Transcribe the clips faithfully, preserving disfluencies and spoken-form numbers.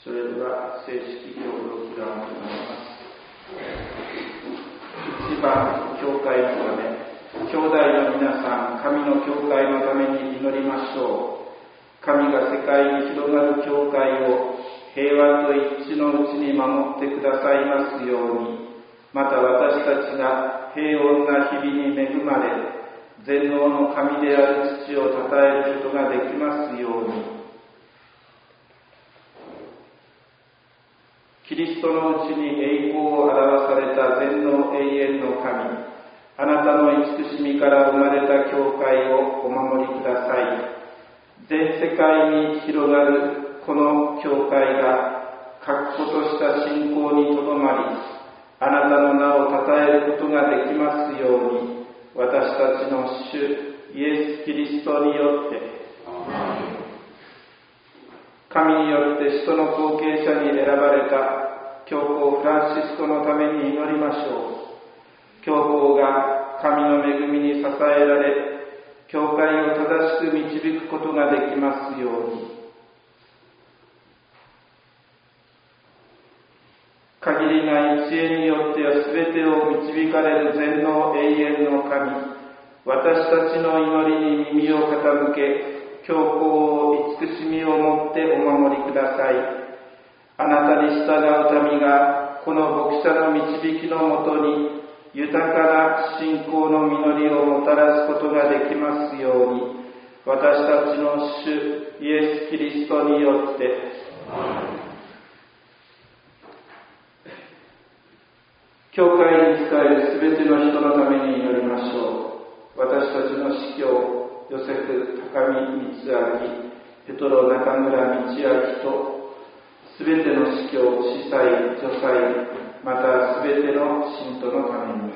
それでは正式協力が行われます。一番、教会のため、兄弟の皆さん、神の教会のために祈りましょう。神が世界に広がる教会を平和と一致のうちに守ってくださいますように、また私たちが平穏な日々に恵まれ、全能の神である父を称えることができますように。キリストのうちに栄光を表された全能永遠の神、あなたの慈しみから生まれた教会をお守りください。全世界に広がるこの教会が確固とした信仰にとどまり、あなたの名を称えることができますように、私たちの主イエス・キリストによって神によって使徒の後継者に選ばれた教皇フランシスコのために祈りましょう。教皇が神の恵みに支えられ、教会を正しく導くことができますように。限りない知恵によっては全てを導かれる全能永遠の神、私たちの祈りに耳を傾け、教皇を慈しみをもってお守りください。あなたに従う民がこの牧者の導きのもとに豊かな信仰の実りをもたらすことができますように、私たちの主イエス・キリストによって教会に仕えるすべての人のために祈りましょう。私たちの司教ヨセフ・高見光明、ペトロ・中村道明とすべての司教、司祭、女祭、またすべての信徒のために。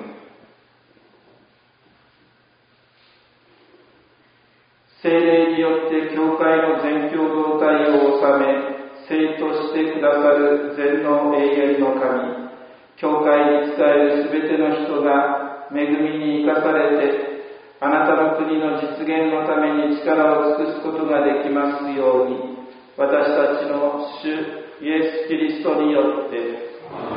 聖霊によって教会の全共同体を治め、聖としてくださる全能永遠の神、教会に仕えるすべての人が恵みに生かされて、あなたの国の実現のために力を尽くすことができますように、私たちの主イエス・キリストによって、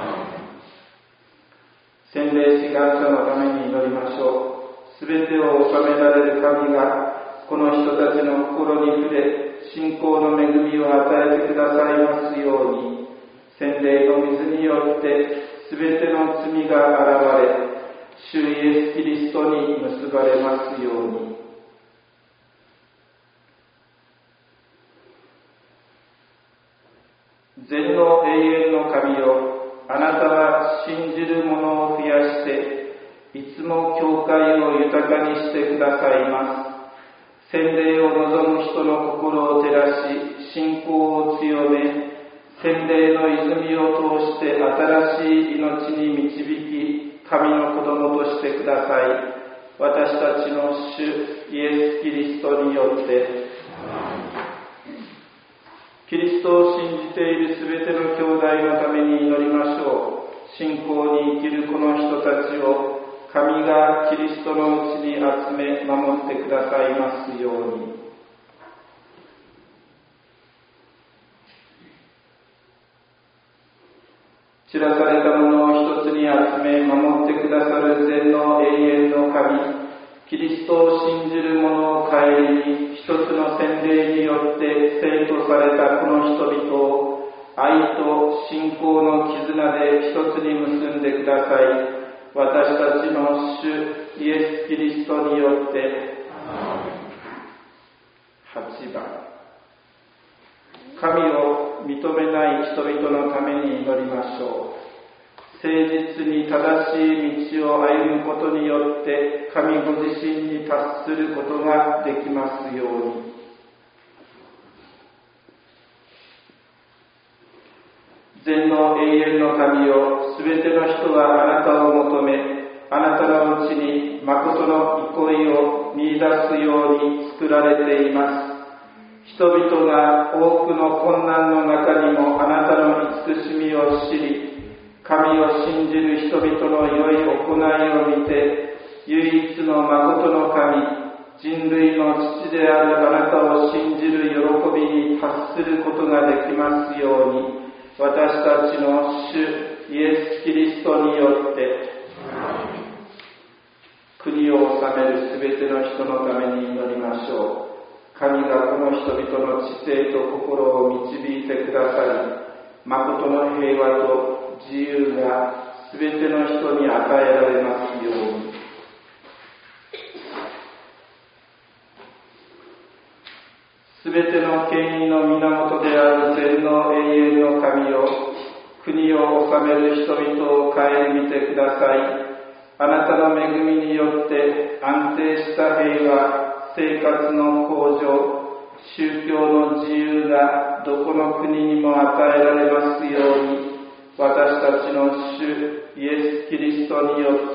洗礼志願者のために祈りましょう。すべてを治められる神が、この人たちの心に触れ、信仰の恵みを与えてくださいますように、洗礼の水によって、すべての罪が現れ、主イエス・キリストに結ばれますように。全能永遠の神よ、あなたは信じる者を増やして、いつも教会を豊かにしてくださいます。洗礼を望む人の心を照らし、信仰を強め、洗礼の泉を通して新しい命に導き、神の子供としてください。私たちの主イエス・キリストによって、キリストを信じているすべての兄弟のために祈りましょう。信仰に生きるこの人たちを神がキリストのうちに集め守ってくださいますように。散らされたものを一つに集め守ってくださる全能永遠の神、キリストを信じる者を顧み、一つの洗礼によって聖とされたこの人々を愛と信仰の絆で一つに結んでください。私たちの主イエス・キリストによって。はちばん、神を認めない人々のために祈りましょう。誠実に正しい道を歩むことによって神ご自身に達することができますように。全能永遠の神よ、すべての人はあなたを求め、あなたのうちに誠の憩いを見出すように作られています。人々が多くの困難の中にもあなたの慈しみを知り、神を信じる人々の良い行いを見て、唯一の誠の神、 人類の父であるあなたを信じる喜びに達することができますように、私たちの主イエス・キリストによって国を治めるすべての人のために祈りましょう。神がこの人々の知性と心を導いてくださり、誠の平和と自由がすべての人に与えられますように。すべての権威の源である全能永遠の神よ、国を治める人々を顧みてください。あなたの恵みによって安定した平和、生活の向上、宗教の自由がどこの国にも与えられますように、私たちの主イエス・キリストによって、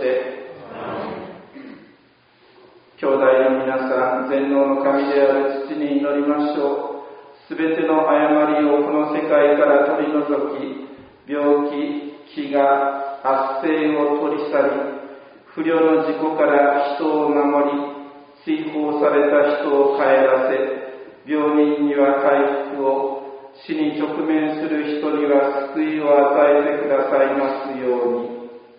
兄弟の皆さん、全能の神である父に祈りましょう。すべての誤りをこの世界から取り除き、病気、飢餓、圧政を取り去り、不慮の事故から人を守り、追放された人を帰らせ、病人には回復を、死に直面する人には救いを与えてくださいますように。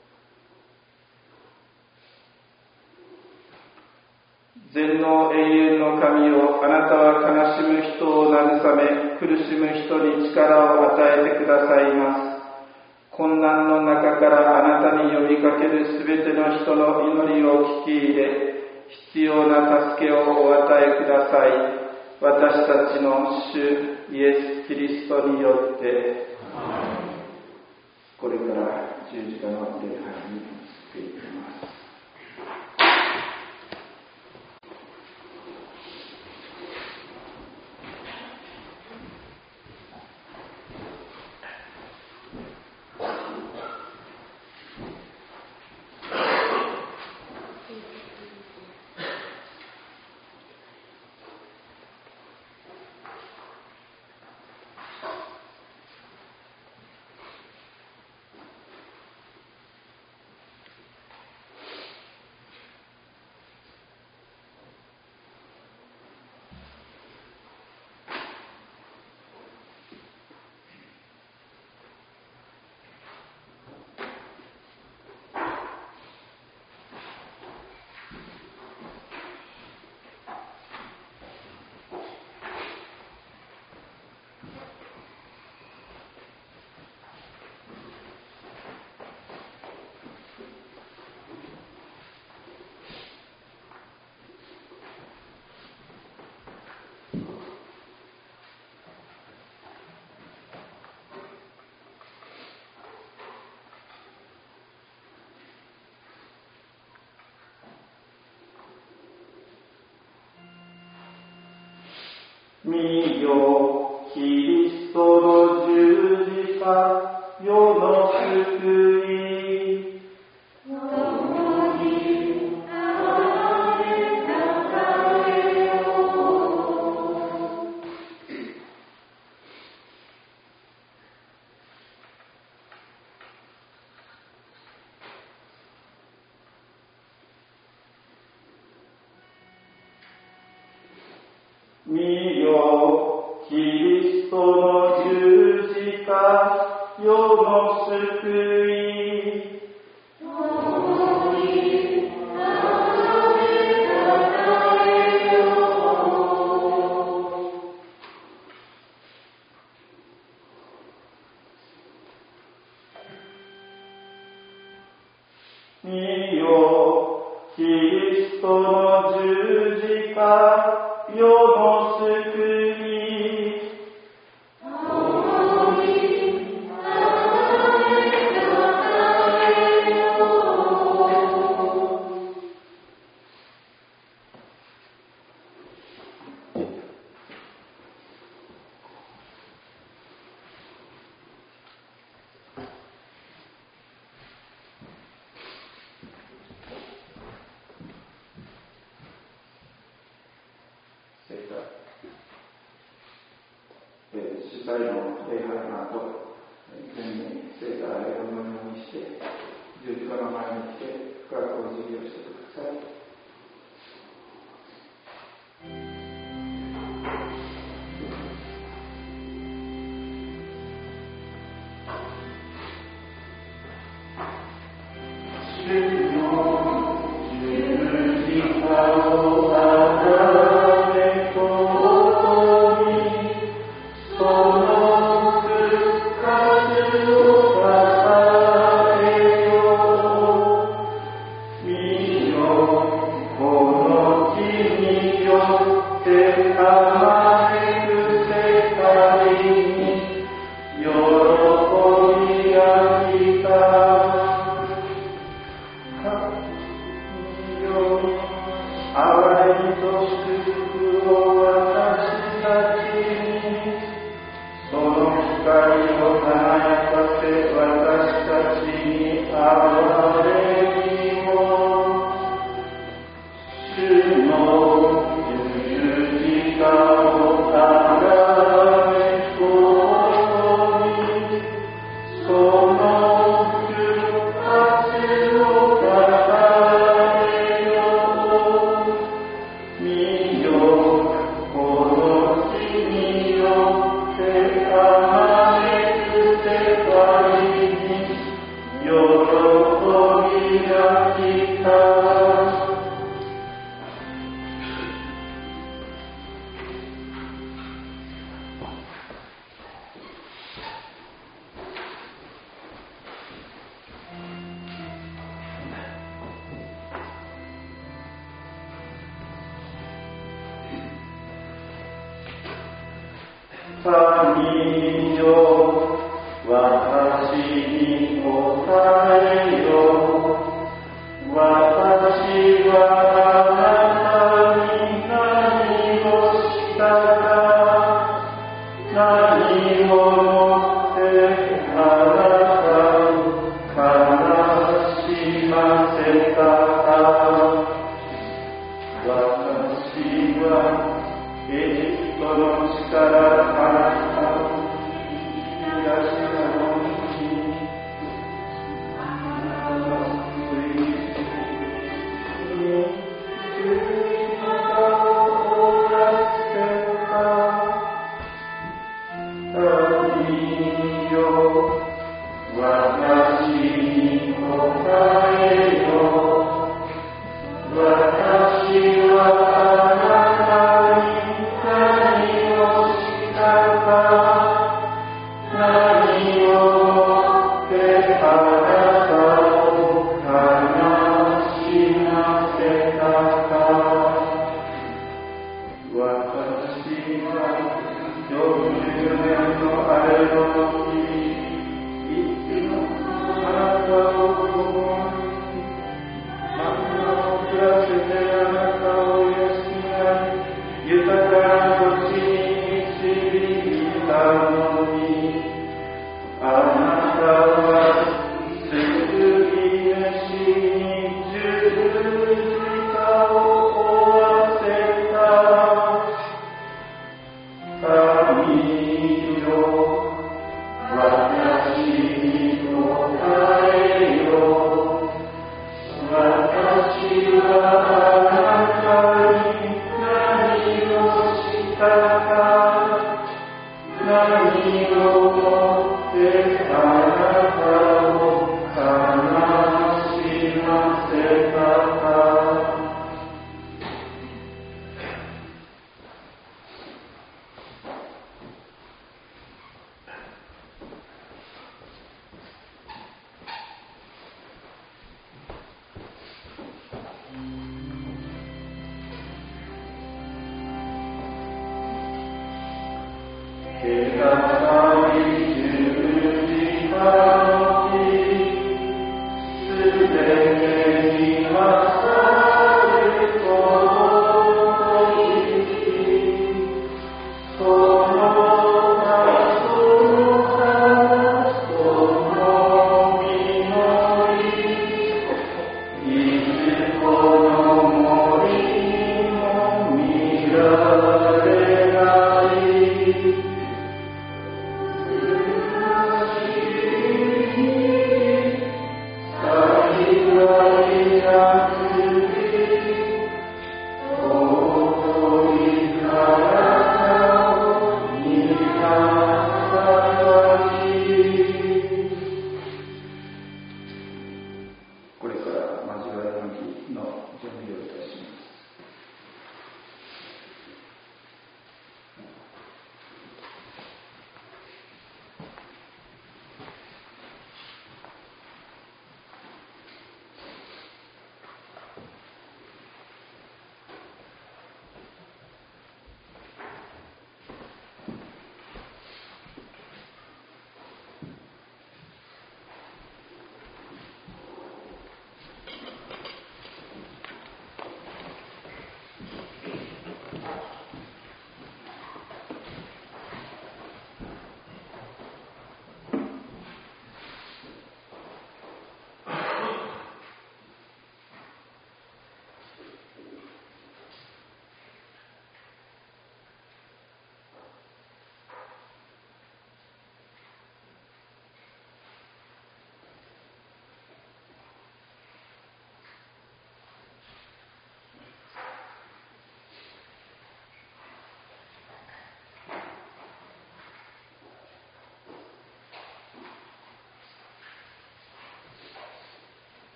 全能永遠の神よ、あなたは悲しむ人を慰め、苦しむ人に力を与えてくださいます。困難の中からあなたに呼びかけるすべての人の祈りを聞き入れ、必要な助けをお与えください。私たちの主イエス・キリストによって、これから十字架の礼拝に移っていきます。見よ、キリストの十字架、世の救い。共にあれたえよう。見よ、キリストの十字架、世の救い。共にあれたえよう。見よ、キリストの十字架、世の救い。共にあれたえよう。主催の礼拝の後、全員聖座をこのようにして、十字架の前に来て、深くお辞儀をしてください。 神よ、私に答えよ。私はあなたに何をしたか、何をもってあなたを悲しませたか。私はエジプトの力からあなたを引き出したのに、あなたはつい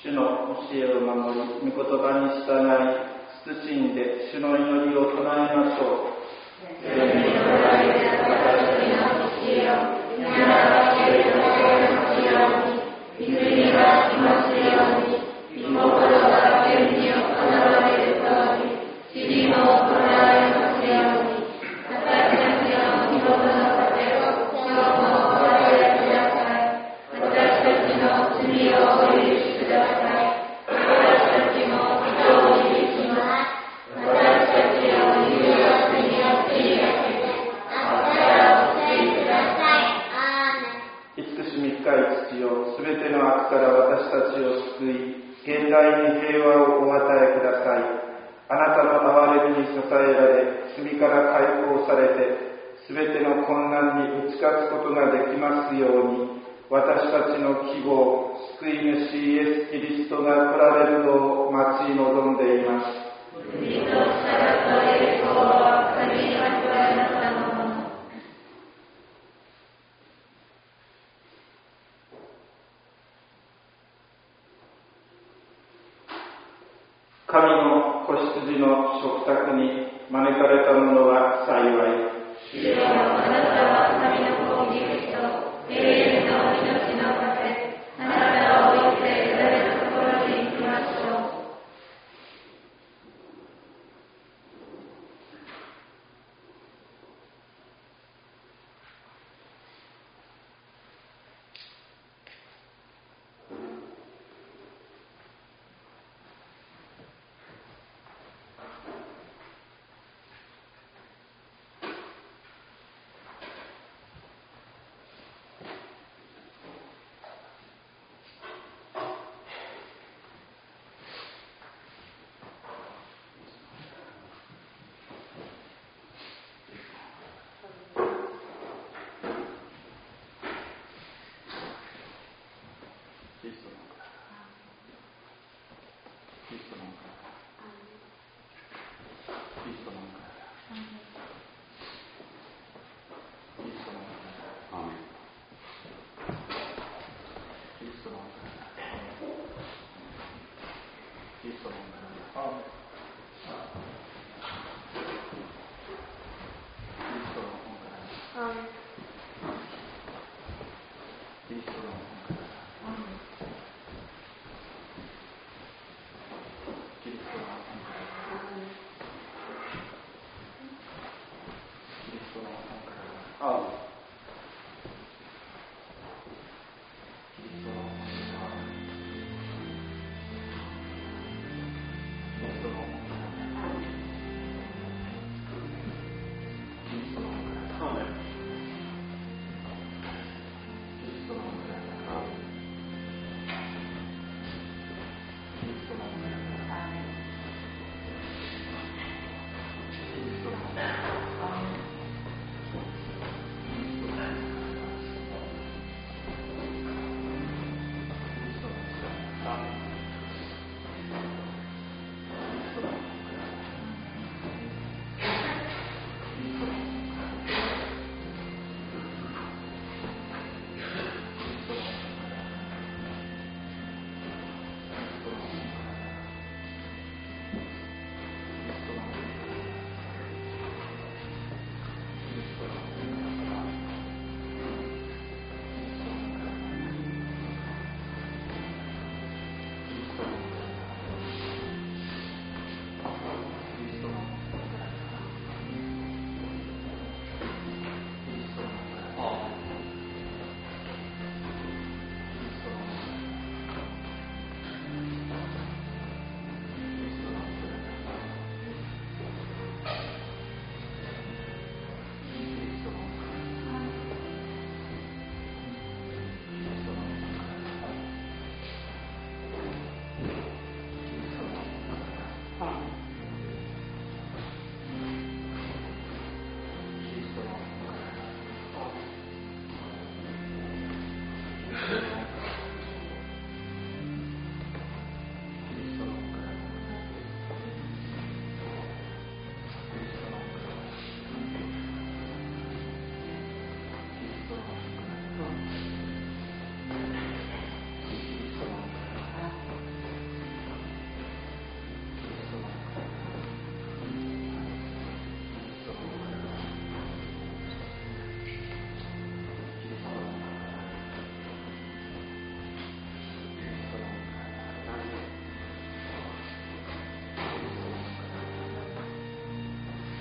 主の教えを守り、御言葉に従い、謹んで主の祈りを唱えましょう。神の子羊の食卓に招かれた者は幸い。主よ、あなたは神の子キリスト、永遠の命の糧、あなたを置いて誰のところに行きましょう。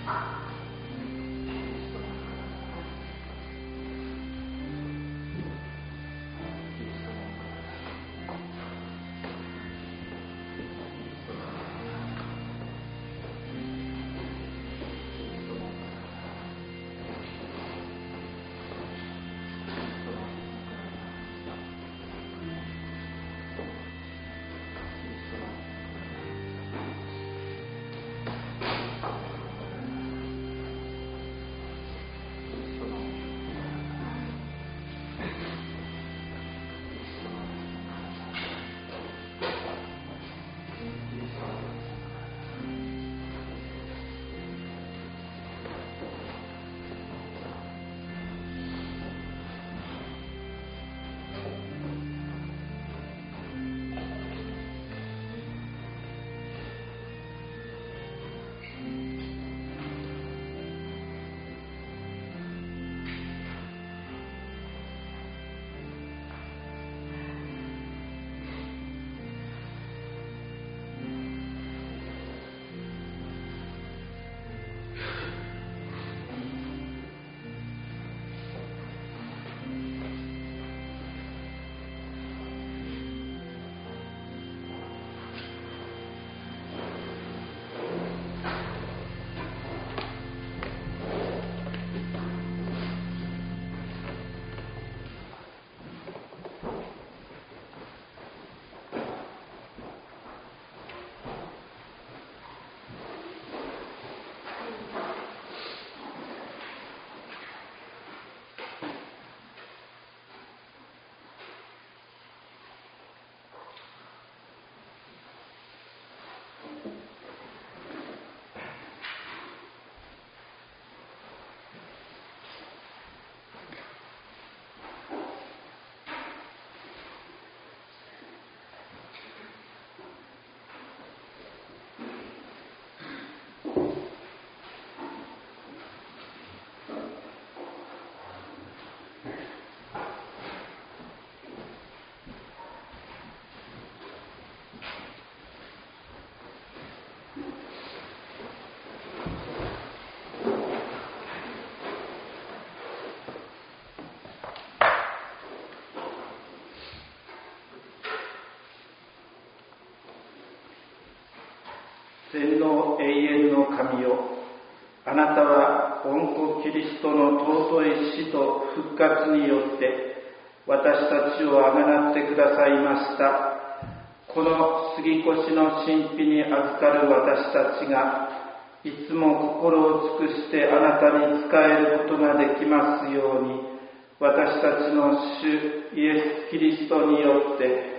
天の永遠の神よ、あなたは御子キリストの尊い死と復活によって私たちをあがなってくださいました。この杉越の神秘に預かる私たちがいつも心を尽くしてあなたに仕えることができますように、私たちの主イエス・キリストによって。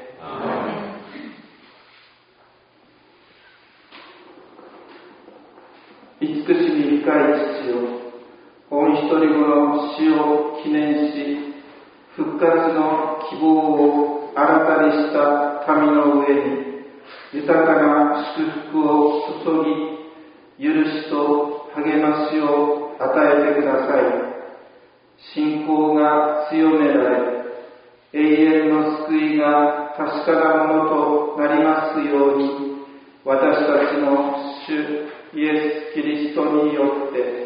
アーメン。慈しみ深い父よ、御一人子の死を記念し、復活の希望を新たにした神の上に豊かな祝福を注ぎ、許しと励ましを与えてください。信仰が強められ、永遠の救いが確かなものとなりますように、私たちの主イエス・キリストによって。